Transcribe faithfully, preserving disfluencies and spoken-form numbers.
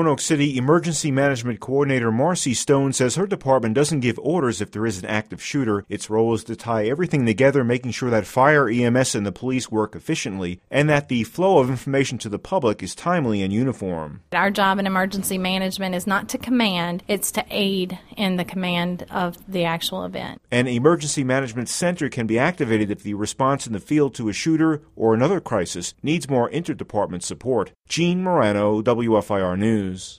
Roanoke City Emergency Management Coordinator Marcy Stone says her department doesn't give orders if there is an active shooter. Its role is to tie everything together, making sure that fire, E M S, and the police work efficiently, and that the flow of information to the public is timely and uniform. Our job in emergency management is not to command, it's to aid in the command of the actual event. An emergency management center can be activated if the response in the field to a shooter or another crisis needs more interdepartment support. Gene Morano, W F I R News.